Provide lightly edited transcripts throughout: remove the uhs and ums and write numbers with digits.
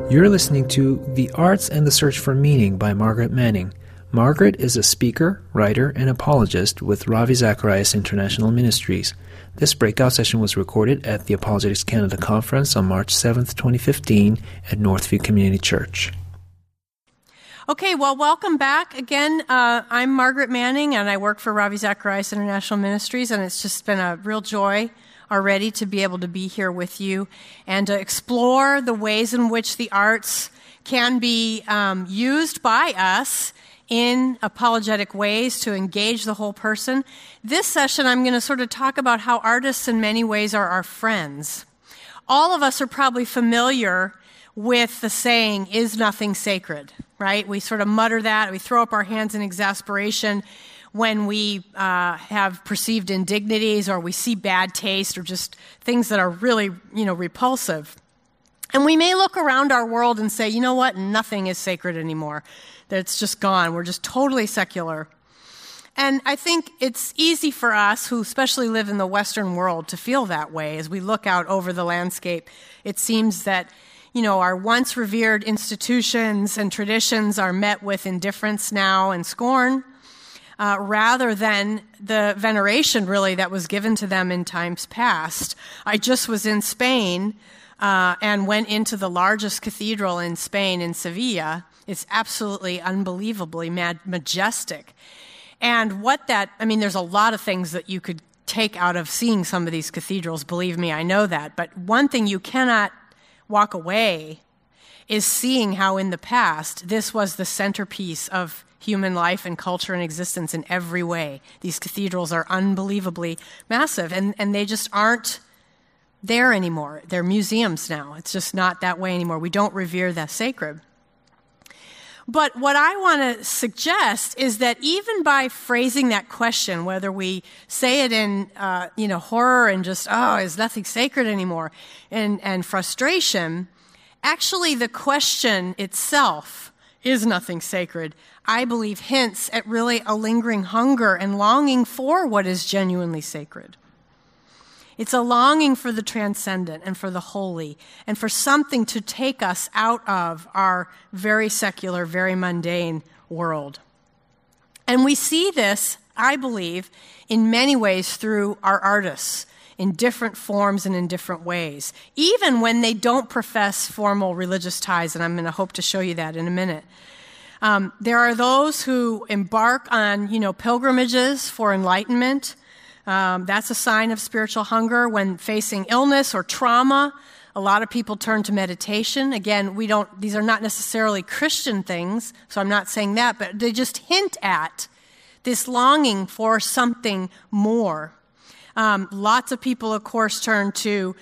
You're listening to The Arts and the Search for Meaning by Margaret Manning. Margaret is a speaker, writer, and apologist with Ravi Zacharias International Ministries. This breakout session was recorded at the Apologetics Canada Conference on March 7th, 2015 at Northview Community Church. Okay, well, welcome back. Again, I'm Margaret Manning, and I work for Ravi Zacharias International Ministries, and it's just been a real joy already to be able to be here with you and to explore the ways in which the arts can be used by us in apologetic ways to engage the whole person. This session, I'm going to sort of talk about how artists in many ways are our friends. All of us are probably familiar with the saying, "Is nothing sacred?" Right? We sort of mutter that. We throw up our hands in exasperation when we have perceived indignities or we see bad taste or just things that are really, repulsive. And we may look around our world and say, you know what? Nothing is sacred anymore. That it's just gone. We're just totally secular. And I think it's easy for us, who especially live in the Western world, to feel that way. As we look out over the landscape, it seems that our once revered institutions and traditions are met with indifference now and scorn, rather than the veneration, really, that was given to them in times past. I just was in Spain and went into the largest cathedral in Spain, in Sevilla. It's absolutely unbelievably majestic. And there's a lot of things that you could take out of seeing some of these cathedrals, believe me, I know that. But one thing you cannot walk away is seeing how in the past this was the centerpiece of human life and culture and existence in every way. These cathedrals are unbelievably massive, and they just aren't there anymore. They're museums now. It's just not that way anymore. We don't revere the sacred. But what I want to suggest is that even by phrasing that question, whether we say it in horror and just, is nothing sacred anymore, and frustration, actually the question itself, is nothing sacred, I believe hints at really a lingering hunger and longing for what is genuinely sacred. It's a longing for the transcendent and for the holy and for something to take us out of our very secular, very mundane world. And we see this, I believe, in many ways through our artists, in different forms and in different ways, even when they don't profess formal religious ties, and I'm going to hope to show you that in a minute. There are those who embark on, pilgrimages for enlightenment. That's a sign of spiritual hunger. When facing illness or trauma, a lot of people turn to meditation. Again, these are not necessarily Christian things, so I'm not saying that, but they just hint at this longing for something more. Lots of people, of course, turn to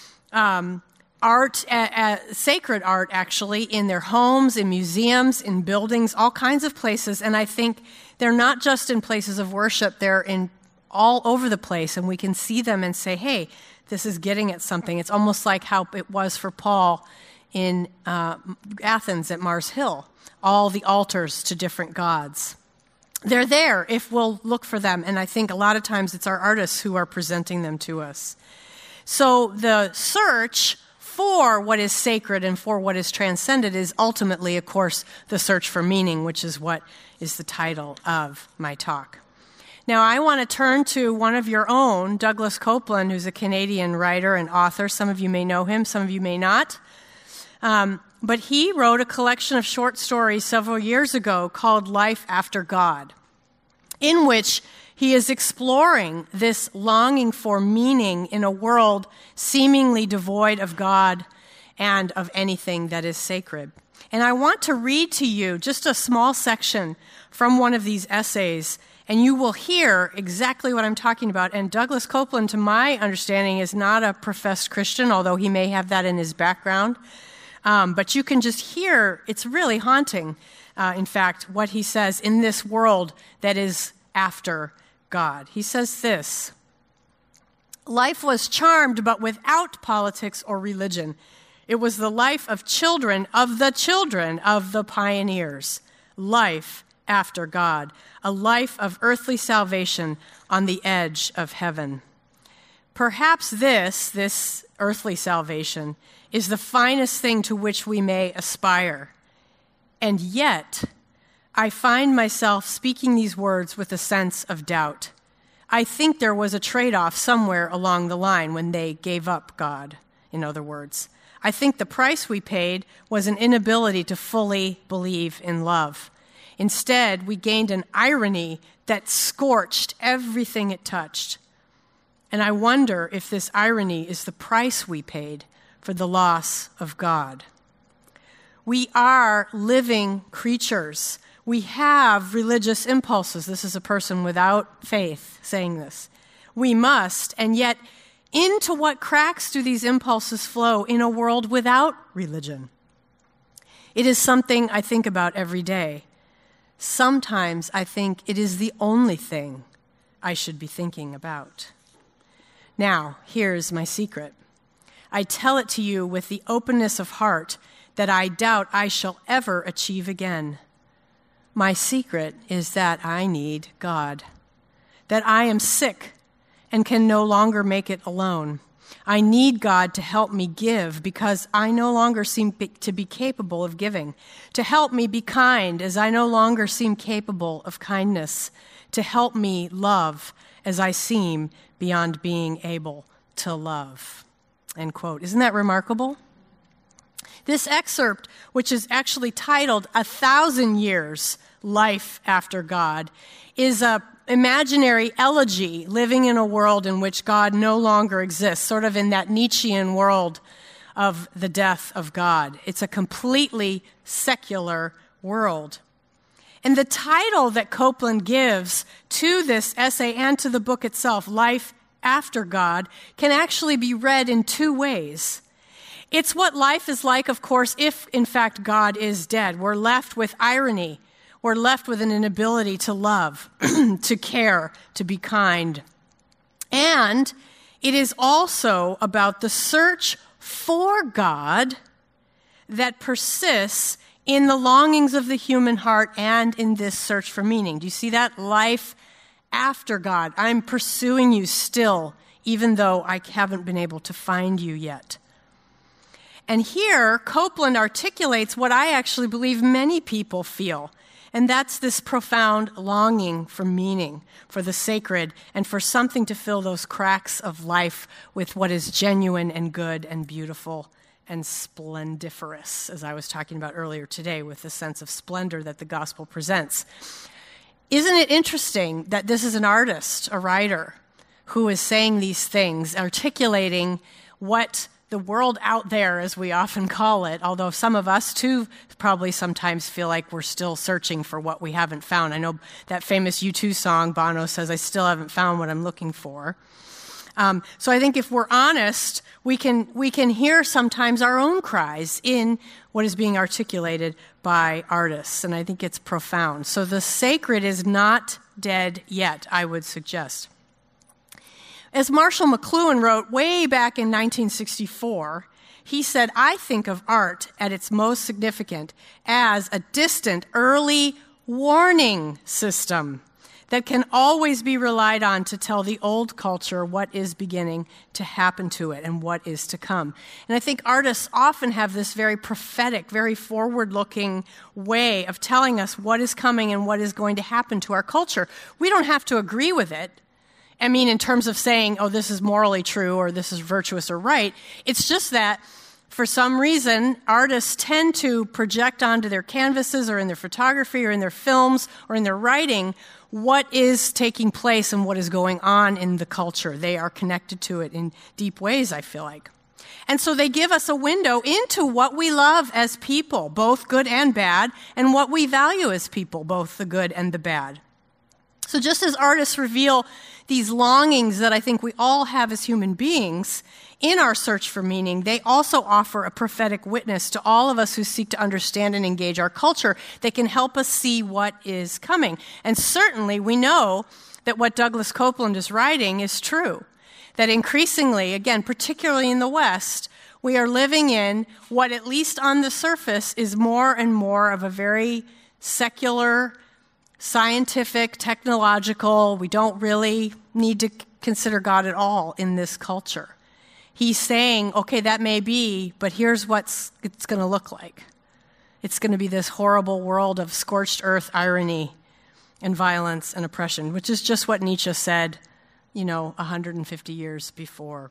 art, sacred art, actually, in their homes, in museums, in buildings, all kinds of places. And I think they're not just in places of worship, they're in all over the place, and we can see them and say, hey, this is getting at something. It's almost like how it was for Paul in Athens at Mars Hill, all the altars to different gods. They're there if we'll look for them, and I think a lot of times it's our artists who are presenting them to us. So the search for what is sacred and for what is transcendent is ultimately, of course, the search for meaning, which is what is the title of my talk. Now, I want to turn to one of your own, Douglas Coupland, who's a Canadian writer and author. Some of you may know him, some of you may not. But he wrote a collection of short stories several years ago called Life After God, in which he is exploring this longing for meaning in a world seemingly devoid of God and of anything that is sacred. And I want to read to you just a small section from one of these essays, and you will hear exactly what I'm talking about. And Douglas Coupland, to my understanding, is not a professed Christian, although he may have that in his background. But you can just hear, it's really haunting, in fact, what he says in this world that is after God. He says this: life was charmed, but without politics or religion. It was the life of the children of the pioneers. Life after God, a life of earthly salvation on the edge of heaven. Perhaps this earthly salvation, is the finest thing to which we may aspire. And yet, I find myself speaking these words with a sense of doubt. I think there was a trade-off somewhere along the line when they gave up God, in other words. I think the price we paid was an inability to fully believe in love. Instead, we gained an irony that scorched everything it touched. And I wonder if this irony is the price we paid for the loss of God. We are living creatures. We have religious impulses. This is a person without faith saying this. We must, and yet into what cracks do these impulses flow in a world without religion? It is something I think about every day. Sometimes I think it is the only thing I should be thinking about. Now, here's my secret. I tell it to you with the openness of heart that I doubt I shall ever achieve again. My secret is that I need God, that I am sick and can no longer make it alone. I need God to help me give because I no longer seem to be capable of giving, to help me be kind as I no longer seem capable of kindness, to help me love as I seem beyond being able to love. End quote. Isn't that remarkable? This excerpt, which is actually titled 1,000 Years, Life After God, is a imaginary elegy living in a world in which God no longer exists, sort of in that Nietzschean world of the death of God. It's a completely secular world. And the title that Copeland gives to this essay and to the book itself, Life After God, can actually be read in two ways. It's what life is like, of course, if in fact God is dead. We're left with irony. We're left with an inability to love, to care, to be kind. And it is also about the search for God that persists in the longings of the human heart and in this search for meaning. Do you see that? Life after God. I'm pursuing you still, even though I haven't been able to find you yet. And here, Copeland articulates what I actually believe many people feel, and that's this profound longing for meaning, for the sacred, and for something to fill those cracks of life with what is genuine and good and beautiful and splendiferous, as I was talking about earlier today, with the sense of splendor that the gospel presents. Isn't it interesting that this is an artist, a writer, who is saying these things, articulating what the world out there, as we often call it, although some of us too probably sometimes feel like we're still searching for what we haven't found. I know that famous U2 song, Bono says, I still haven't found what I'm looking for. So I think if we're honest, we can hear sometimes our own cries in what is being articulated by artists, and I think it's profound. So the sacred is not dead yet, I would suggest. As Marshall McLuhan wrote way back in 1964, he said, I think of art at its most significant as a distant, early warning system that can always be relied on to tell the old culture what is beginning to happen to it and what is to come. And I think artists often have this very prophetic, very forward-looking way of telling us what is coming and what is going to happen to our culture. We don't have to agree with it. I mean, in terms of saying, oh, this is morally true or this is virtuous or right. It's just that for some reason, artists tend to project onto their canvases or in their photography or in their films or in their writing what is taking place and what is going on in the culture. They are connected to it in deep ways, I feel like. And so they give us a window into what we love as people, both good and bad, and what we value as people, both the good and the bad. So just as artists reveal these longings that I think we all have as human beings in our search for meaning, they also offer a prophetic witness to all of us who seek to understand and engage our culture. They can help us see what is coming. And certainly we know that what Douglas Copeland is writing is true. That increasingly, again, particularly in the West, we are living in what, at least on the surface, is more and more of a very secular, scientific, technological. We don't really need to consider God at all in this culture. He's saying, okay, that may be, but here's what it's going to look like. It's going to be this horrible world of scorched earth irony and violence and oppression, which is just what Nietzsche said, 150 years before.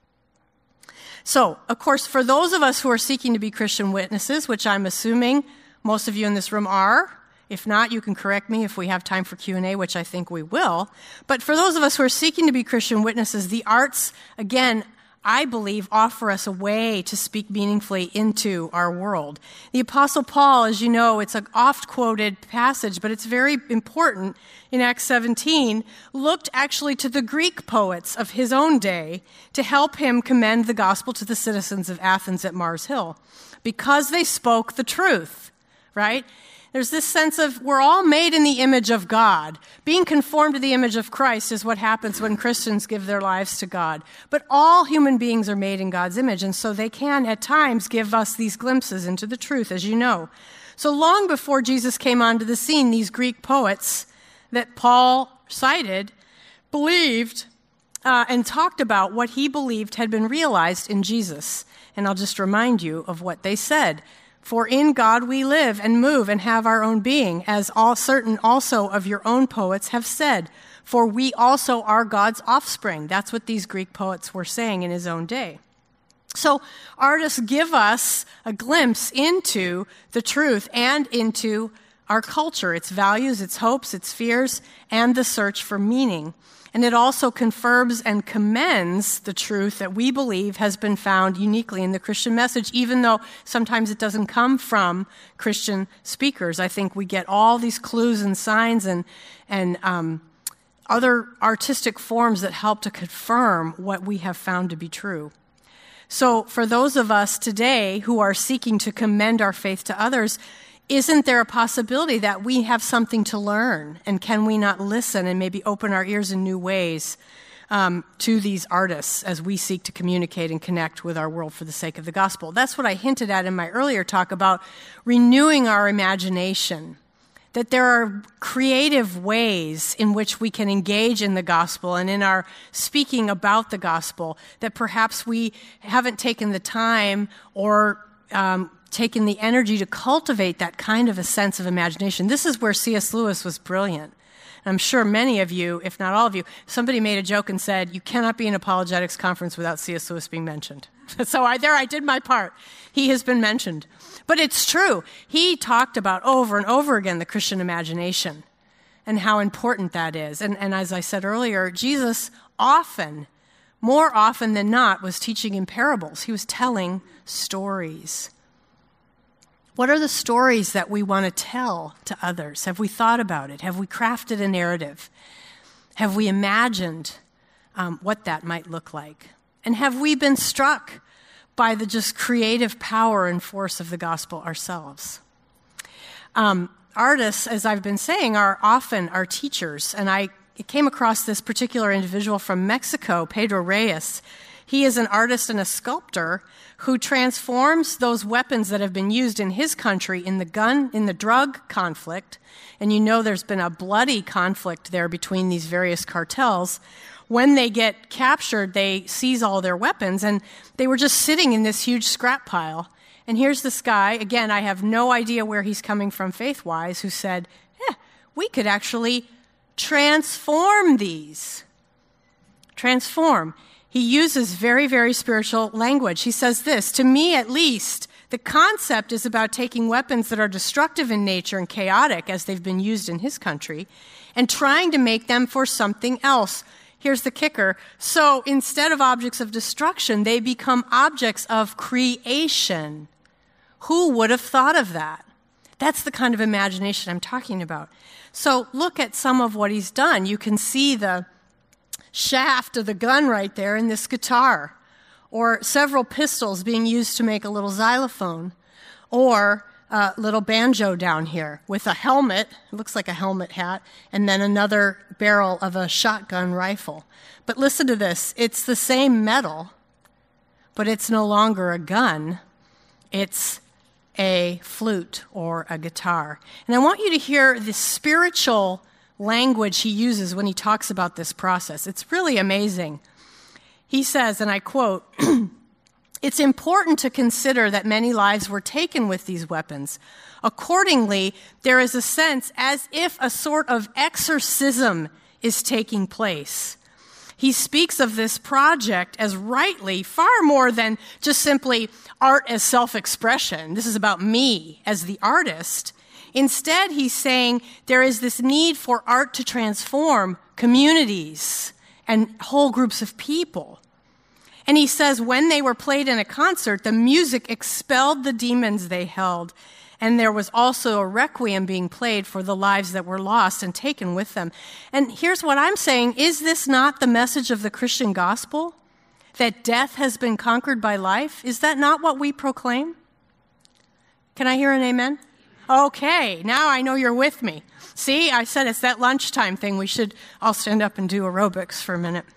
So, of course, for those of us who are seeking to be Christian witnesses, which I'm assuming most of you in this room are, if not, you can correct me if we have time for Q&A, which I think we will. But for those of us who are seeking to be Christian witnesses, the arts, again, I believe, offer us a way to speak meaningfully into our world. The Apostle Paul, as you know, it's an oft-quoted passage, but it's very important in Acts 17, looked actually to the Greek poets of his own day to help him commend the gospel to the citizens of Athens at Mars Hill, because they spoke the truth, right? There's this sense of we're all made in the image of God. Being conformed to the image of Christ is what happens when Christians give their lives to God. But all human beings are made in God's image, and so they can at times give us these glimpses into the truth, as you know. So long before Jesus came onto the scene, these Greek poets that Paul cited believed and talked about what he believed had been realized in Jesus. And I'll just remind you of what they said. For in God we live and move and have our own being, as all certain also of your own poets have said. For we also are God's offspring. That's what these Greek poets were saying in his own day. So artists give us a glimpse into the truth and into our culture, its values, its hopes, its fears, and the search for meaning. And it also confirms and commends the truth that we believe has been found uniquely in the Christian message, even though sometimes it doesn't come from Christian speakers. I think we get all these clues and signs and other artistic forms that help to confirm what we have found to be true. So for those of us today who are seeking to commend our faith to others, isn't there a possibility that we have something to learn? And can we not listen and maybe open our ears in new ways to these artists as we seek to communicate and connect with our world for the sake of the gospel? That's what I hinted at in my earlier talk about renewing our imagination, that there are creative ways in which we can engage in the gospel and in our speaking about the gospel that perhaps we haven't taken the time or taken the energy to cultivate that kind of a sense of imagination. This is where C.S. Lewis was brilliant. And I'm sure many of you, if not all of you, somebody made a joke and said, you cannot be in an apologetics conference without C.S. Lewis being mentioned. So I did my part. He has been mentioned. But it's true. He talked about over and over again the Christian imagination and how important that is. And as I said earlier, Jesus more often than not, was teaching in parables. He was telling stories. What are the stories that we want to tell to others? Have we thought about it? Have we crafted a narrative? Have we imagined what that might look like? And have we been struck by the just creative power and force of the gospel ourselves? Artists, as I've been saying, are often our teachers. And I came across this particular individual from Mexico, Pedro Reyes. He is an artist and a sculptor who transforms those weapons that have been used in his country in the drug conflict. And you know there's been a bloody conflict there between these various cartels. When they get captured, they seize all their weapons, and they were just sitting in this huge scrap pile. And here's this guy, again, I have no idea where he's coming from faith-wise, who said, we could actually transform these. Transform. He uses very, very spiritual language. He says this, to me at least, the concept is about taking weapons that are destructive in nature and chaotic, as they've been used in his country, and trying to make them for something else. Here's the kicker. So instead of objects of destruction, they become objects of creation. Who would have thought of that? That's the kind of imagination I'm talking about. So look at some of what he's done. You can see the shaft of the gun right there in this guitar, or several pistols being used to make a little xylophone, or a little banjo down here with a helmet, it looks like a helmet hat, and then another barrel of a shotgun rifle. But listen to this, it's the same metal, but it's no longer a gun, it's a flute or a guitar. And I want you to hear the spiritual language he uses when he talks about this process. It's really amazing. He says, and I quote, "It's important to consider that many lives were taken with these weapons. Accordingly, there is a sense as if a sort of exorcism is taking place." He speaks of this project as rightly far more than just simply art as self-expression. This is about me as the artist. Instead, he's saying there is this need for art to transform communities and whole groups of people. And he says when they were played in a concert, the music expelled the demons they held. And there was also a requiem being played for the lives that were lost and taken with them. And here's what I'm saying. Is this not the message of the Christian gospel? That death has been conquered by life? Is that not what we proclaim? Can I hear an amen? Okay, now I know you're with me. See, I said it's that lunchtime thing. We should all stand up and do aerobics for a minute.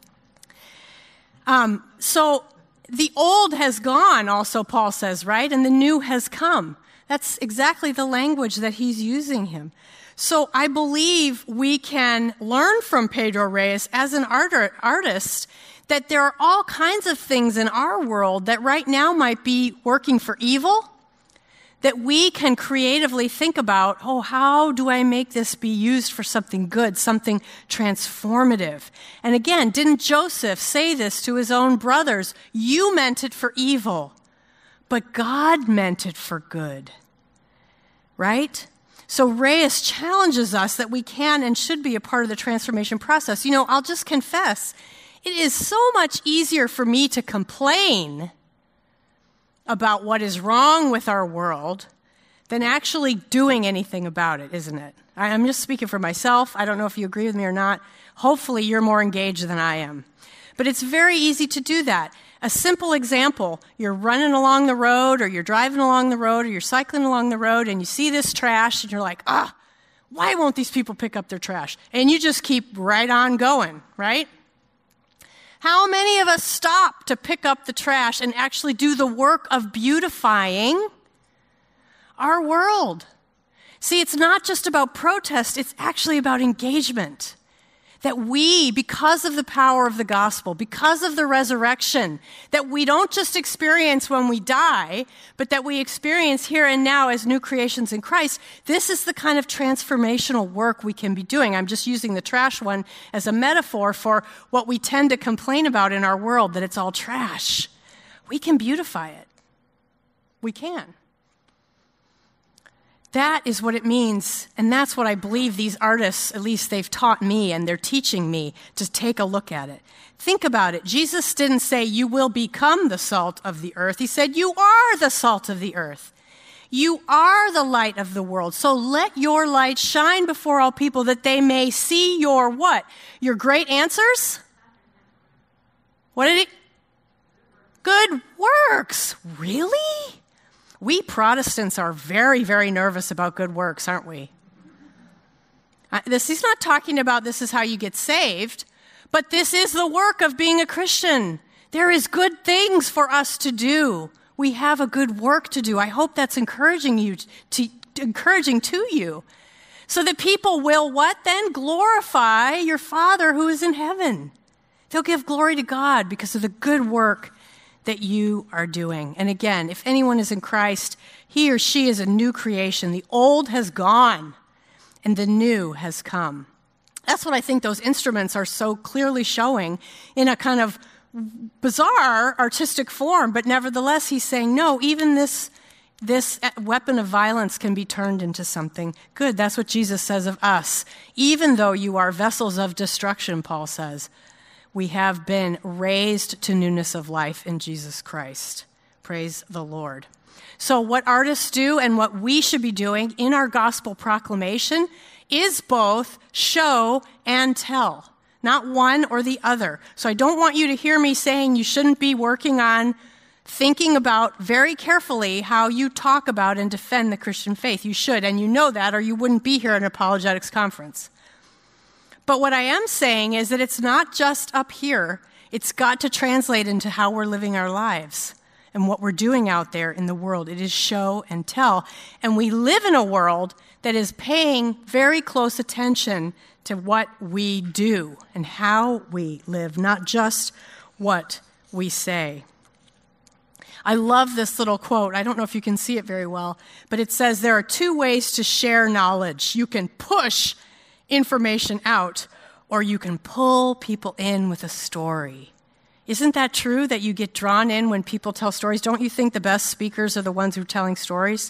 So the old has gone, also Paul says, right? And the new has come. That's exactly the language that he's using him. So I believe we can learn from Pedro Reyes as an artist that there are all kinds of things in our world that right now might be working for evil, that we can creatively think about, oh, how do I make this be used for something good, something transformative? And again, didn't Joseph say this to his own brothers? You meant it for evil, but God meant it for good, right? So Reyes challenges us that we can and should be a part of the transformation process. You know, I'll just confess, it is so much easier for me to complain about what is wrong with our world than actually doing anything about it, isn't it? I'm just speaking for myself. I don't know if you agree with me or not. Hopefully you're more engaged than I am. But it's very easy to do that. A simple example, you're running along the road or you're driving along the road or you're cycling along the road and you see this trash and you're like, why won't these people pick up their trash? And you just keep right on going, right? How many of us stop to pick up the trash and actually do the work of beautifying our world? See, it's not just about protest, it's actually about engagement. That we, because of the power of the gospel, because of the resurrection, that we don't just experience when we die, but that we experience here and now as new creations in Christ. This is the kind of transformational work we can be doing. I'm just using the trash one as a metaphor for what we tend to complain about in our world, that it's all trash. We can beautify it. We can. That is what it means, and that's what I believe these artists, at least they've taught me and they're teaching me to take a look at it. Think about it. Jesus didn't say you will become the salt of the earth. He said you are the salt of the earth. You are the light of the world. So let your light shine before all people that they may see your what? Your great answers? What did he? Good works. Really? We Protestants are very, very nervous about good works, aren't we? He's not talking about this is how you get saved, but this is the work of being a Christian. There is good things for us to do. We have a good work to do. I hope that's encouraging to you. So that people will what then? Glorify your Father who is in heaven. They'll give glory to God because of the good work that you are doing. And again, if anyone is in Christ, he or she is a new creation. The old has gone and the new has come. That's what I think those instruments are so clearly showing in a kind of bizarre artistic form, but nevertheless he's saying, no, even this weapon of violence can be turned into something good. That's what Jesus says of us. Even though you are vessels of destruction, Paul says, we have been raised to newness of life in Jesus Christ. Praise the Lord. So what artists do and what we should be doing in our gospel proclamation is both show and tell, not one or the other. So I don't want you to hear me saying you shouldn't be working on thinking about very carefully how you talk about and defend the Christian faith. You should, and you know that, or you wouldn't be here at an apologetics conference. But what I am saying is that it's not just up here. It's got to translate into how we're living our lives. and what we're doing out there in the world. It is show and tell. And we live in a world that is paying very close attention to what we do and how we live, not just what we say. I love this little quote. I don't know if you can see it very well, but it says there are two ways to share knowledge. You can push information out, or you can pull people in with a story. Isn't that true that you get drawn in when people tell stories? Don't you think the best speakers are the ones who are telling stories?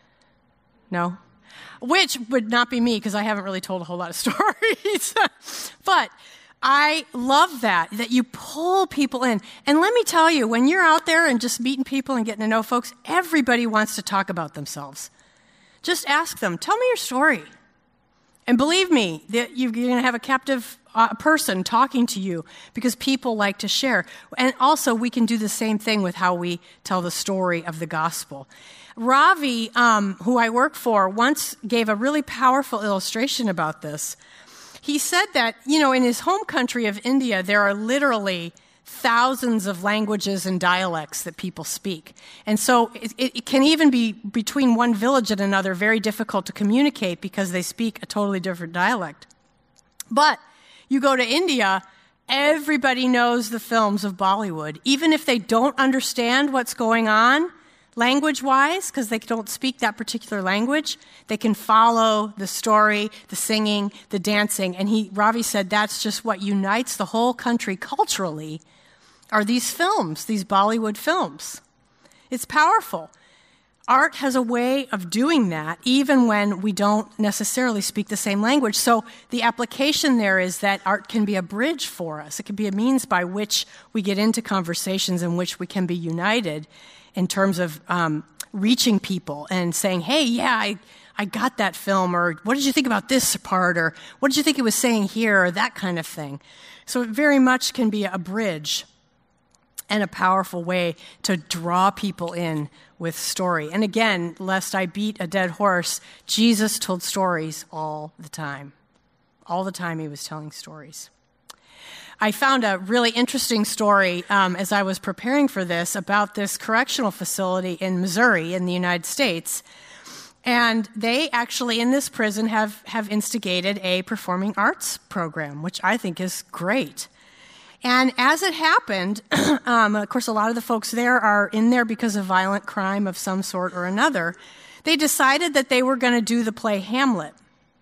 No? Which would not be me, because I haven't really told a whole lot of stories. But I love that you pull people in. And let me tell you, when you're out there and just meeting people and getting to know folks, everybody wants to talk about themselves. Just ask them, tell me your story. And believe me, that you're going to have a captive person talking to you because people like to share. And also, we can do the same thing with how we tell the story of the gospel. Ravi, who I work for, once gave a really powerful illustration about this. He said that, in his home country of India, there are literally thousands of languages and dialects that people speak. And so it can even be between one village and another very difficult to communicate because they speak a totally different dialect. But you go to India, everybody knows the films of Bollywood. Even if they don't understand what's going on language-wise, because they don't speak that particular language, they can follow the story, the singing, the dancing. And Ravi said that's just what unites the whole country culturally, are these films, these Bollywood films. It's powerful. Art has a way of doing that, even when we don't necessarily speak the same language. So the application there is that art can be a bridge for us. It can be a means by which we get into conversations in which we can be united in terms of reaching people and saying, hey, yeah, I got that film, or what did you think about this part, or what did you think it was saying here, or that kind of thing. So it very much can be a bridge and a powerful way to draw people in with story. And again, lest I beat a dead horse, Jesus told stories all the time. All the time he was telling stories. I found a really interesting story as I was preparing for this about this correctional facility in Missouri in the United States. And they actually, in this prison, have instigated a performing arts program, which I think is great. And as it happened, of course, a lot of the folks there are in there because of violent crime of some sort or another. They decided that they were going to do the play Hamlet.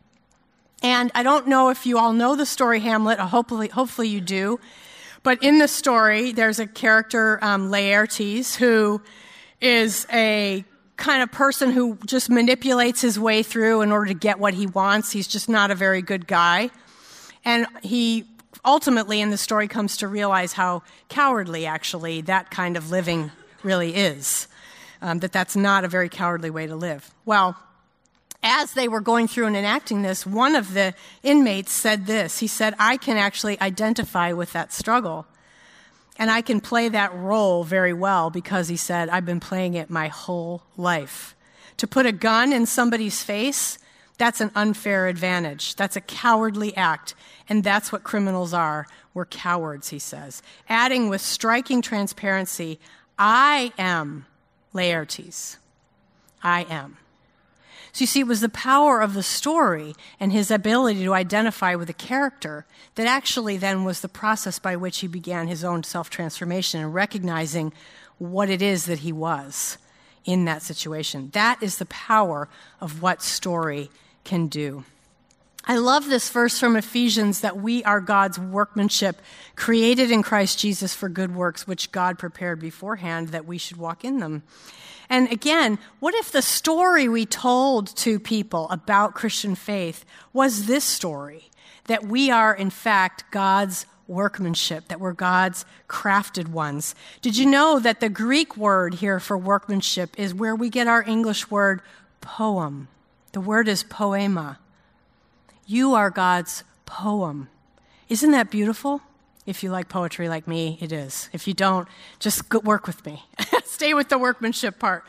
And I don't know if you all know the story Hamlet. Hopefully you do. But in the story, there's a character, Laertes, who is a kind of person who just manipulates his way through in order to get what he wants. He's just not a very good guy. And he ultimately in the story comes to realize how cowardly, actually, that kind of living really is. That's not a very cowardly way to live. Well, as they were going through and enacting this, one of the inmates said this. He said, I can actually identify with that struggle. And I can play that role very well because, he said, I've been playing it my whole life. To put a gun in somebody's face, that's an unfair advantage. That's a cowardly act. And that's what criminals are. We're cowards, he says. Adding with striking transparency, I am Laertes. I am. So you see, it was the power of the story and his ability to identify with a character that actually then was the process by which he began his own self-transformation and recognizing what it is that he was in that situation. That is the power of what story can do. I love this verse from Ephesians that we are God's workmanship, created in Christ Jesus for good works, which God prepared beforehand that we should walk in them. And again, what if the story we told to people about Christian faith was this story, that we are, in fact, God's workmanship, that we're God's crafted ones? Did you know that the Greek word here for workmanship is where we get our English word poem? The word is poema. You are God's poem. Isn't that beautiful? If you like poetry like me, it is. If you don't, just work with me. Stay with the workmanship part.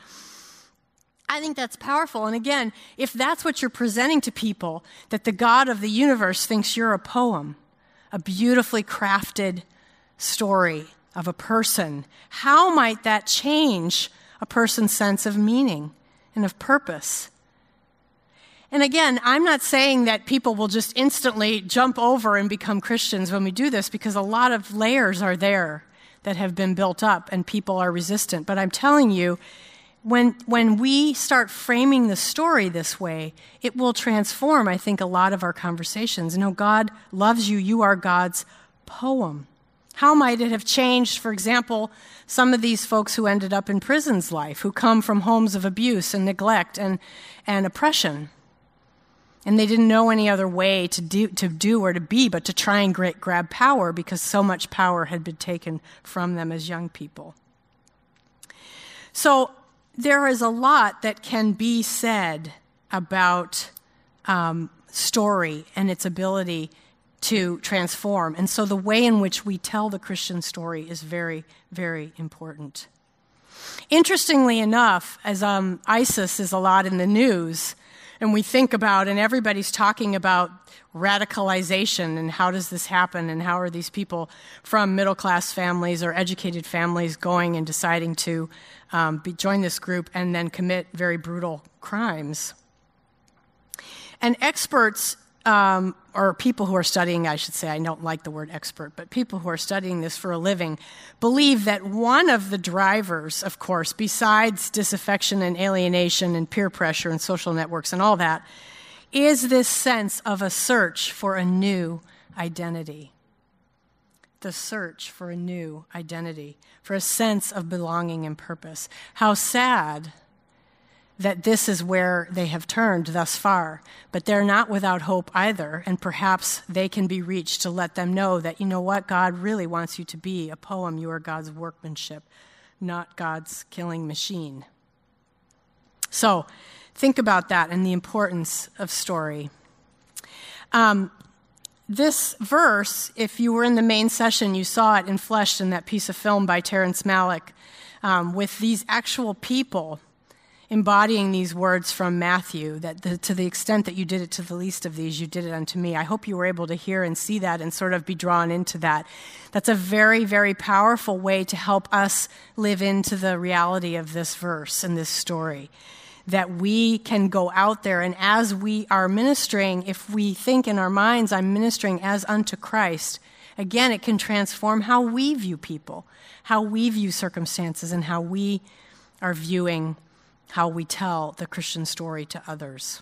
I think that's powerful. And again, if that's what you're presenting to people, that the God of the universe thinks you're a poem, a beautifully crafted story of a person, how might that change a person's sense of meaning and of purpose? And again, I'm not saying that people will just instantly jump over and become Christians when we do this, because a lot of layers are there that have been built up and people are resistant. But I'm telling you, when we start framing the story this way, it will transform, I think, a lot of our conversations. You know, God loves you. You are God's poem. How might it have changed, for example, some of these folks who ended up in prison's life, who come from homes of abuse and neglect and oppression? And they didn't know any other way to do or to be but to try and grab power, because so much power had been taken from them as young people. So there is a lot that can be said about story and its ability to transform. And so the way in which we tell the Christian story is very, very important. Interestingly enough, as ISIS is a lot in the news, and we think about, and everybody's talking about radicalization and how does this happen and how are these people from middle-class families or educated families going and deciding to join this group and then commit very brutal crimes. And experts, or people who are studying, I should say, I don't like the word expert, but people who are studying this for a living believe that one of the drivers, of course, besides disaffection and alienation and peer pressure and social networks and all that, is this sense of a search for a new identity. The search for a new identity, for a sense of belonging and purpose. How sad that this is where they have turned thus far, but they're not without hope either, and perhaps they can be reached to let them know that, you know what, God really wants you to be a poem. You are God's workmanship, not God's killing machine. So think about that and the importance of story. This verse, if you were in the main session, you saw it enfleshed in that piece of film by Terrence Malick, with these actual people embodying these words from Matthew, that to the extent that you did it to the least of these, you did it unto me. I hope you were able to hear and see that and sort of be drawn into that. That's a very, very powerful way to help us live into the reality of this verse and this story, that we can go out there, and as we are ministering, if we think in our minds, I'm ministering as unto Christ, again, it can transform how we view people, how we view circumstances, and how we are viewing how we tell the Christian story to others.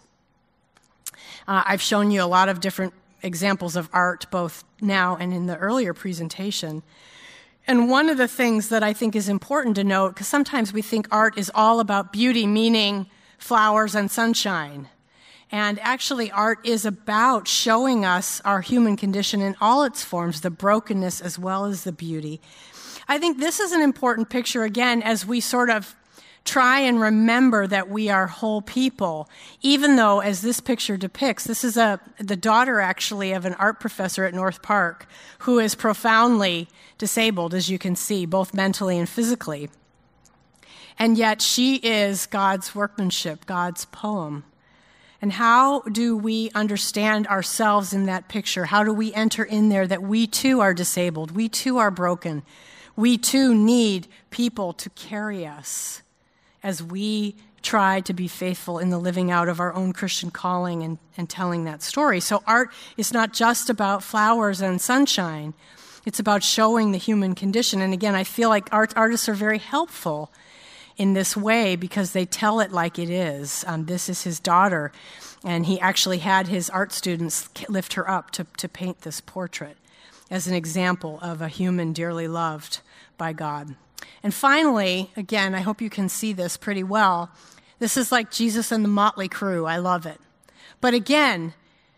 I've shown you a lot of different examples of art, both now and in the earlier presentation. And one of the things that I think is important to note, because sometimes we think art is all about beauty, meaning flowers and sunshine. And actually, art is about showing us our human condition in all its forms, the brokenness as well as the beauty. I think this is an important picture, again, as we sort of try and remember that we are whole people, even though, as this picture depicts, this is the daughter, actually, of an art professor at North Park who is profoundly disabled, as you can see, both mentally and physically. And yet she is God's workmanship, God's poem. And how do we understand ourselves in that picture? How do we enter in there that we too are disabled? We too are broken. We too need people to carry us as we try to be faithful in the living out of our own Christian calling and telling that story. So art is not just about flowers and sunshine. It's about showing the human condition. And again, I feel like artists are very helpful in this way because they tell it like it is. This is his daughter, and he actually had his art students lift her up to paint this portrait as an example of a human dearly loved by God. And finally, again, I hope you can see this pretty well. This is like Jesus and the Motley Crew. I love it. But again,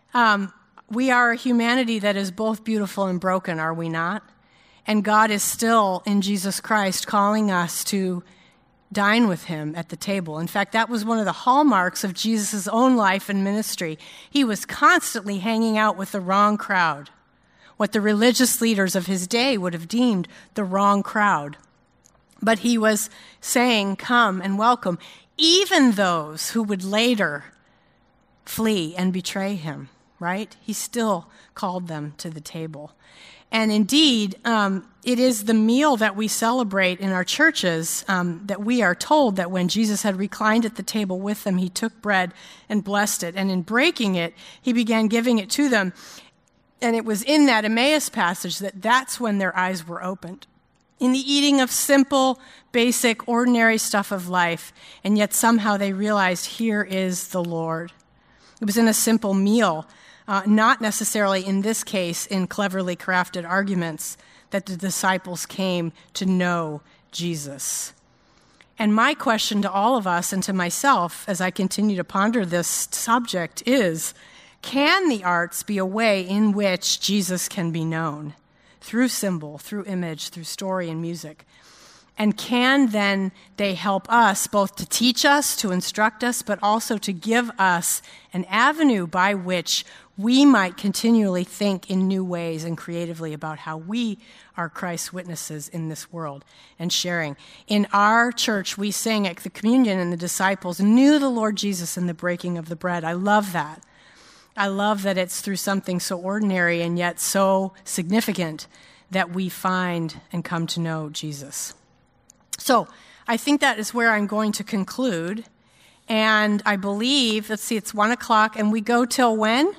we are a humanity that is both beautiful and broken, are we not? And God is still, in Jesus Christ, calling us to dine with him at the table. In fact, that was one of the hallmarks of Jesus' own life and ministry. He was constantly hanging out with the wrong crowd, what the religious leaders of his day would have deemed the wrong crowd. But he was saying, come and welcome, even those who would later flee and betray him, right? He still called them to the table. And indeed, it is the meal that we celebrate in our churches that we are told that when Jesus had reclined at the table with them, he took bread and blessed it. And in breaking it, he began giving it to them. And it was in that Emmaus passage that's when their eyes were opened. In the eating of simple, basic, ordinary stuff of life, and yet somehow they realized, here is the Lord. It was in a simple meal, not necessarily in this case in cleverly crafted arguments, that the disciples came to know Jesus. And my question to all of us and to myself as I continue to ponder this subject is, can the arts be a way in which Jesus can be known? Through symbol, through image, through story and music. And can then they help us both to teach us, to instruct us, but also to give us an avenue by which we might continually think in new ways and creatively about how we are Christ's witnesses in this world and sharing. In our church, we sing at the communion, and the disciples knew the Lord Jesus in the breaking of the bread. I love that. I love that it's through something so ordinary and yet so significant that we find and come to know Jesus. So I think that is where I'm going to conclude. And I believe, let's see, it's 1 o'clock, and we go till when?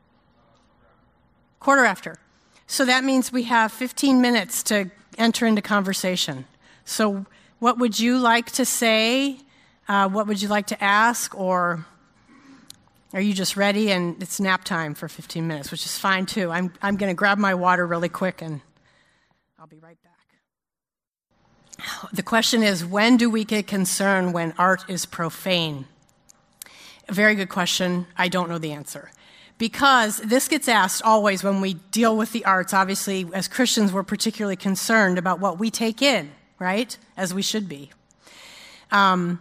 1:15. So that means we have 15 minutes to enter into conversation. So what would you like to say? What would you like to ask? Or are you just ready and it's nap time for 15 minutes, which is fine too. I'm going to grab my water really quick and I'll be right back. The question is, when do we get concerned when art is profane? A very good question. I don't know the answer. Because this gets asked always when we deal with the arts. Obviously, as Christians, we're particularly concerned about what we take in, right? As we should be. I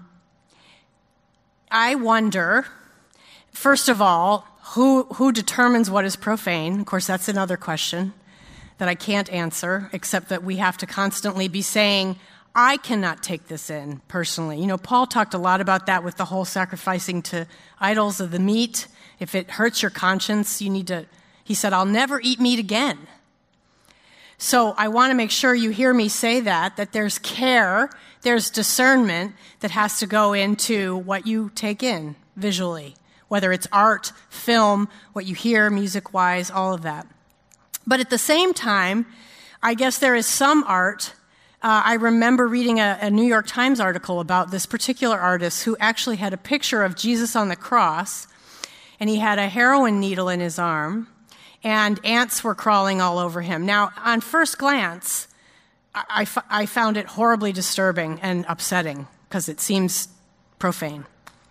wonder, first of all, who determines what is profane? Of course, that's another question that I can't answer, except that we have to constantly be saying, I cannot take this in personally. You know, Paul talked a lot about that with the whole sacrificing to idols of the meat. If it hurts your conscience, you need to, he said, I'll never eat meat again. So I want to make sure you hear me say that there's care, there's discernment that has to go into what you take in visually, whether it's art, film, what you hear music-wise, all of that. But at the same time, I guess there is some art. I remember reading a New York Times article about this particular artist who actually had a picture of Jesus on the cross, and he had a heroin needle in his arm, and ants were crawling all over him. Now, on first glance, I found it horribly disturbing and upsetting because it seems profane.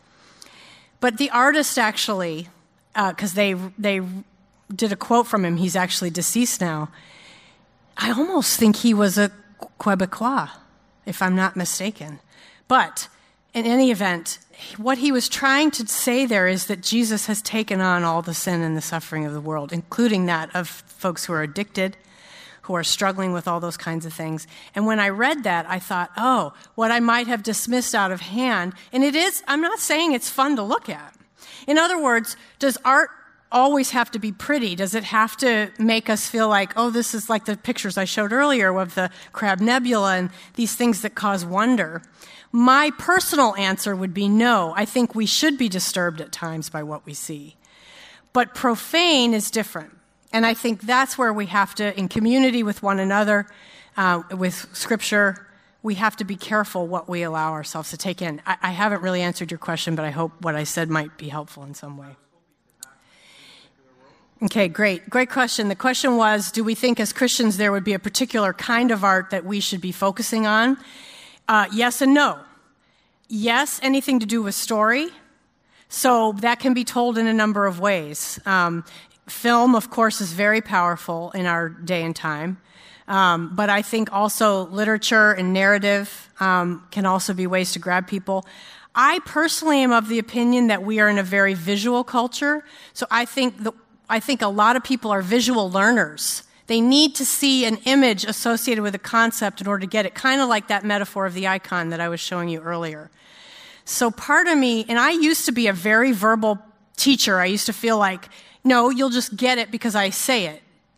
But the artist actually, because they did a quote from him, he's actually deceased now, I almost think he was a Quebecois, if I'm not mistaken. But in any event, what he was trying to say there is that Jesus has taken on all the sin and the suffering of the world, including that of folks who are addicted, who are struggling with all those kinds of things. And when I read that, I thought, oh, what I might have dismissed out of hand, and it is, I'm not saying it's fun to look at. In other words, does art always have to be pretty? Does it have to make us feel like, oh, this is like the pictures I showed earlier of the Crab Nebula and these things that cause wonder? My personal answer would be no. I think we should be disturbed at times by what we see. But profane is different. And I think that's where we have to, in community with one another, with Scripture, we have to be careful what we allow ourselves to take in. I haven't really answered your question, but I hope what I said might be helpful in some way. Okay, great. Great question. The question was, do we think as Christians there would be a particular kind of art that we should be focusing on? Yes and no. Yes, anything to do with story. So that can be told in a number of ways. Film, of course, is very powerful in our day and time. But I think also literature and narrative can also be ways to grab people. I personally am of the opinion that we are in a very visual culture. So I think a lot of people are visual learners. They need to see an image associated with a concept in order to get it, kind of like that metaphor of the icon that I was showing you earlier. So part of me, and I used to be a very verbal teacher. I used to feel like, no, you'll just get it because I say it.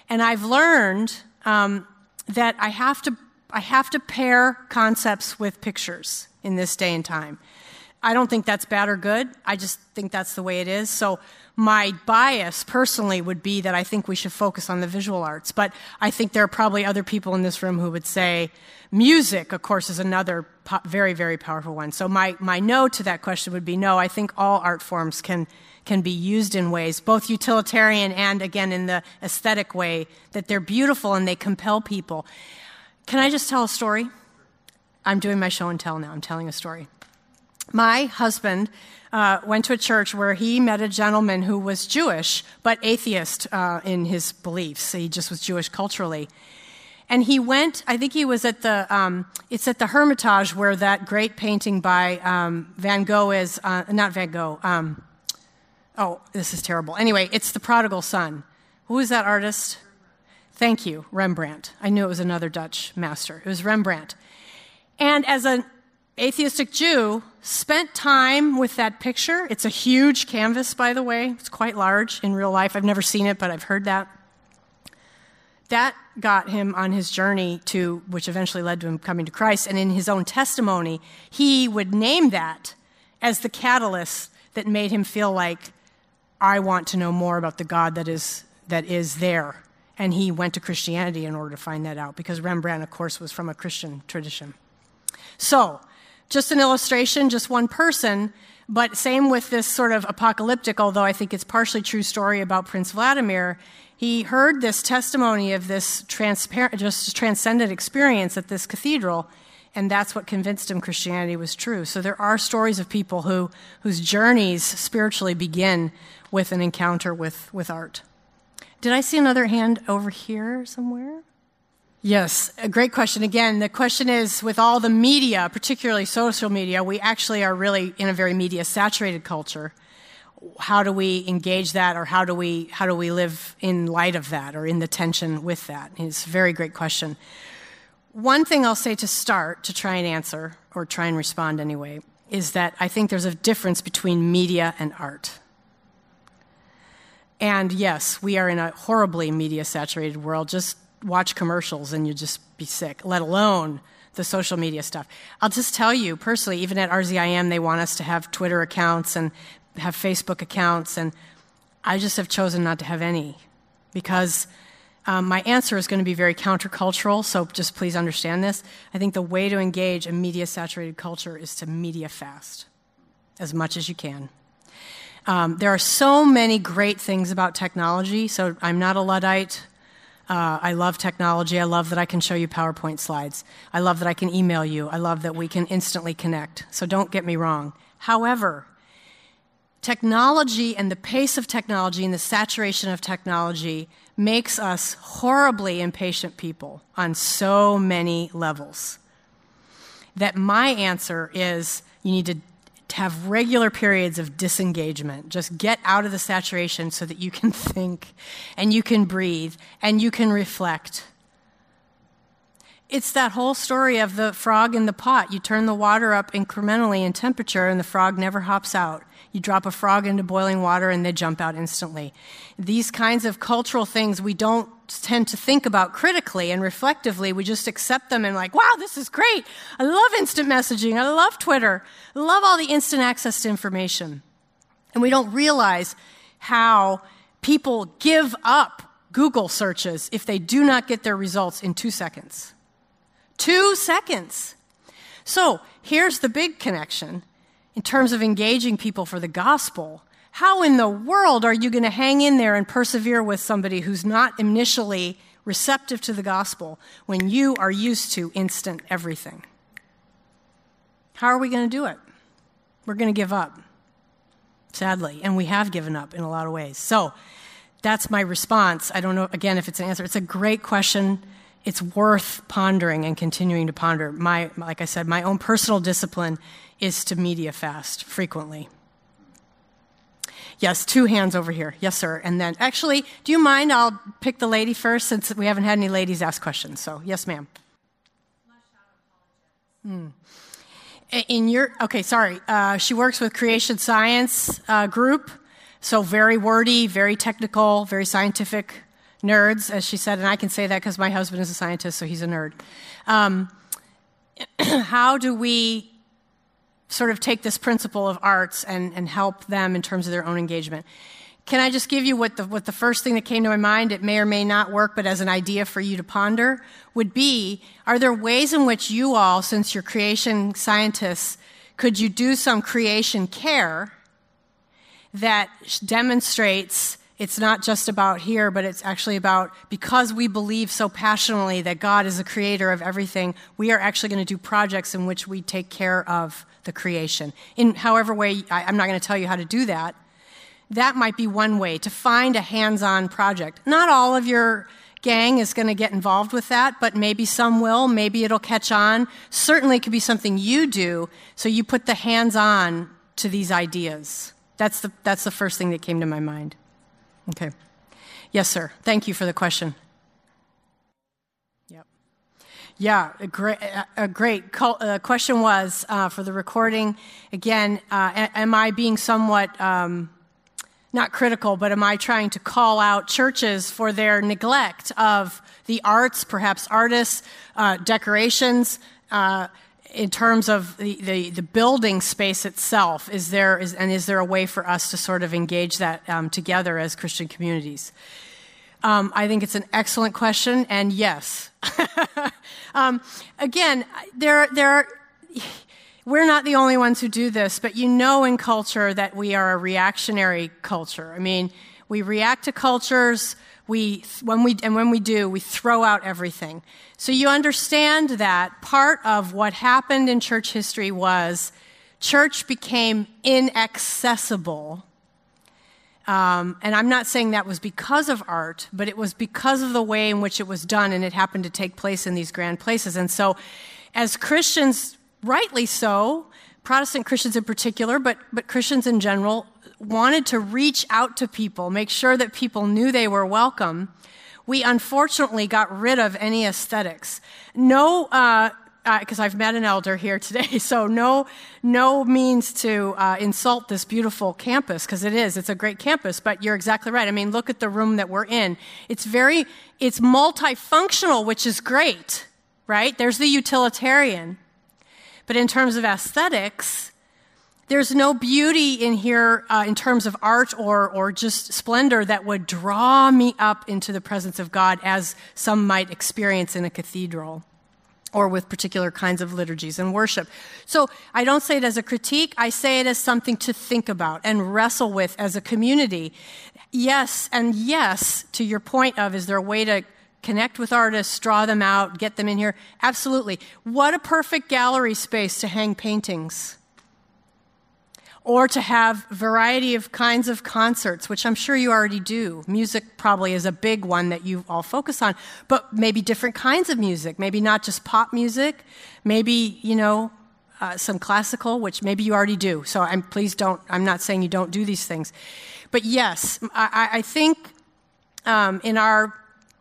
And I've learned that I have to pair concepts with pictures in this day and time. I don't think that's bad or good. I just think that's the way it is. So my bias personally would be that I think we should focus on the visual arts. But I think there are probably other people in this room who would say music, of course, is another very, very powerful one. So my no to that question would be no. I think all art forms can be used in ways, both utilitarian and, again, in the aesthetic way, that they're beautiful and they compel people. Can I just tell a story? I'm doing my show and tell now. I'm telling a story. My husband went to a church where he met a gentleman who was Jewish, but atheist in his beliefs. He just was Jewish culturally. And he went, I think he was at it's at the Hermitage where that great painting by Van Gogh is, not Van Gogh, oh, this is terrible. Anyway, it's The Prodigal Son. Who is that artist? Thank you, Rembrandt. I knew it was another Dutch master. It was Rembrandt. And as an atheistic Jew, spent time with that picture. It's a huge canvas, by the way. It's quite large in real life. I've never seen it, but I've heard that. That got him on his journey to, which eventually led to him coming to Christ. And in his own testimony, he would name that as the catalyst that made him feel like, I want to know more about the God that is there. And he went to Christianity in order to find that out, because Rembrandt, of course, was from a Christian tradition. So, just an illustration, just one person, but same with this sort of apocalyptic, although I think it's partially true story about Prince Vladimir. He heard this testimony of this just transcendent experience at this cathedral, and that's what convinced him Christianity was true. So there are stories of people whose journeys spiritually begin with an encounter with art. Did I see another hand over here somewhere? Yes, a great question. Again, the question is, with all the media, particularly social media, we actually are really in a very media-saturated culture. How do we engage that, or how do we live in light of that, or in the tension with that? It's a very great question. One thing I'll say to start, to try and answer, or try and respond anyway, is that I think there's a difference between media and art. And yes, we are in a horribly media-saturated world. Just watch commercials and you just be sick, let alone the social media stuff. I'll just tell you personally, even at RZIM, they want us to have Twitter accounts and have Facebook accounts, and I just have chosen not to have any, because my answer is going to be very countercultural, so just please understand this. I think the way to engage a media-saturated culture is to media fast as much as you can. There are so many great things about technology, so I'm not a Luddite. I love technology. I love that I can show you PowerPoint slides. I love that I can email you. I love that we can instantly connect. So don't get me wrong. However, technology and the pace of technology and the saturation of technology makes us horribly impatient people on so many levels, that my answer is you need to have regular periods of disengagement. Just get out of the saturation so that you can think and you can breathe and you can reflect. It's that whole story of the frog in the pot. You turn the water up incrementally in temperature and the frog never hops out. You drop a frog into boiling water and they jump out instantly. These kinds of cultural things we don't tend to think about critically and reflectively. We just accept them and like, wow, this is great. I love instant messaging. I love Twitter. I love all the instant access to information. And we don't realize how people give up Google searches if they do not get their results in 2 seconds. 2 seconds. So here's the big connection. In terms of engaging people for the gospel, how in the world are you going to hang in there and persevere with somebody who's not initially receptive to the gospel when you are used to instant everything? How are we going to do it? We're going to give up, sadly, and we have given up in a lot of ways. So that's my response. I don't know, again, if it's an answer. It's a great question. It's worth pondering and continuing to ponder. Like I said, my own personal discipline is to media fast frequently. Yes, 2 hands over here. Yes, sir. And then, actually, do you mind? I'll pick the lady first since we haven't had any ladies ask questions. So, yes, ma'am. She works with Creation Science Group. So very wordy, very technical, very scientific nerds, as she said, and I can say that because my husband is a scientist, so he's a nerd. How do we sort of take this principle of arts and help them in terms of their own engagement? Can I just give you what the first thing that came to my mind, it may or may not work, but as an idea for you to ponder, would be, are there ways in which you all, since you're creation scientists, could you do some creation care that demonstrates it's not just about here, but it's actually about, because we believe so passionately that God is the creator of everything, we are actually going to do projects in which we take care of the creation. In however way, I'm not going to tell you how to do that. That might be one way, to find a hands-on project. Not all of your gang is going to get involved with that, but maybe some will. Maybe it'll catch on. Certainly it could be something you do, so you put the hands-on to these ideas. That's the first thing that came to my mind. Okay. Yes, sir. Thank you for the question. Yep. Yeah, a great question was, for the recording, again, am I being somewhat, not critical, but am I trying to call out churches for their neglect of the arts, perhaps artists, decorations, in terms of the building space itself? Is there a way for us to sort of engage that together as Christian communities? I think it's an excellent question, and yes. Again, we're not the only ones who do this, but you know in culture that we are a reactionary culture. I mean, we react to cultures. When we do, we throw out everything. So you understand that part of what happened in church history was church became inaccessible. And I'm not saying that was because of art, but it was because of the way in which it was done, and it happened to take place in these grand places. And so as Christians, rightly so, Protestant Christians in particular, but Christians in general, wanted to reach out to people, make sure that people knew they were welcome, we unfortunately got rid of any aesthetics. No, because I've met an elder here today, so no means to insult this beautiful campus, because it's a great campus, but you're exactly right. I mean, look at the room that we're in. It's multifunctional, which is great, right? There's the utilitarian. But in terms of aesthetics, there's no beauty in here in terms of art or just splendor that would draw me up into the presence of God as some might experience in a cathedral or with particular kinds of liturgies and worship. So I don't say it as a critique. I say it as something to think about and wrestle with as a community. Yes, and yes, to your point of, is there a way to connect with artists, draw them out, get them in here? Absolutely. What a perfect gallery space to hang paintings. Or to have a variety of kinds of concerts, which I'm sure you already do. Music probably is a big one that you all focus on, but maybe different kinds of music, maybe not just pop music, maybe, some classical, which maybe you already do. So I'm not saying you don't do these things. But yes, I think in our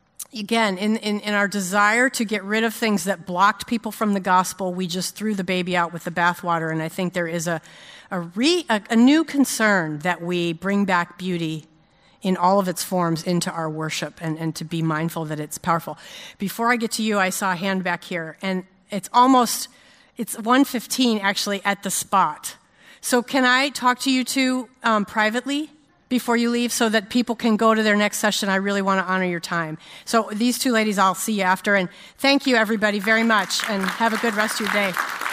desire to get rid of things that blocked people from the gospel, we just threw the baby out with the bathwater, and I think there is a new concern that we bring back beauty in all of its forms into our worship and to be mindful that it's powerful. Before I get to you, I saw a hand back here, and it's 1:15 actually at the spot. So can I talk to you two privately before you leave so that people can go to their next session? I really want to honor your time. So these two ladies, I'll see you after, and thank you everybody very much, and have a good rest of your day.